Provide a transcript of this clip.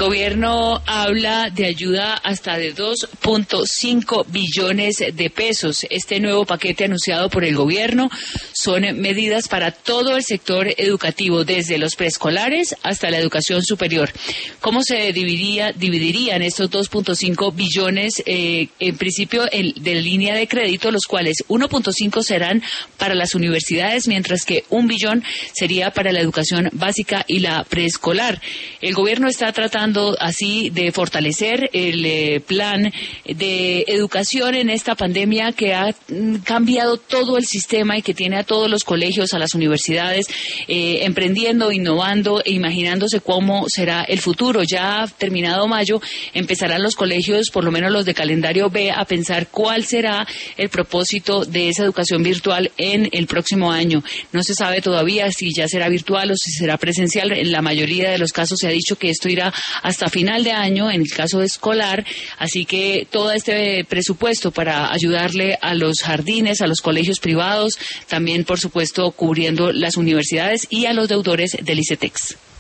gobierno habla de ayuda hasta de 2.5 billones de pesos. Este nuevo paquete anunciado por el gobierno son medidas para todo el sector educativo, desde los preescolares hasta la educación superior. ¿Cómo se dividirían estos 2.5 billones? En principio, de línea de crédito, los cuales 1.5 serán para las universidades, mientras que 1 billón sería para la educación básica y la preescolar. El gobierno está tratando así de fortalecer el plan de educación en esta pandemia que ha cambiado todo el sistema y que tiene a todos los colegios, a las universidades, emprendiendo, innovando e imaginándose cómo será el futuro. Ya terminado mayo, empezarán los colegios, por lo menos los de calendario B, a pensar cuál será el propósito de esa educación virtual en el próximo año. No se sabe todavía si ya será virtual o si será presencial. En la mayoría de los casos se ha dicho que esto irá hasta final de año, en el caso escolar, así que todo este presupuesto para ayudarle a los jardines, a los colegios privados, también por supuesto cubriendo las universidades y a los deudores del ICETEX.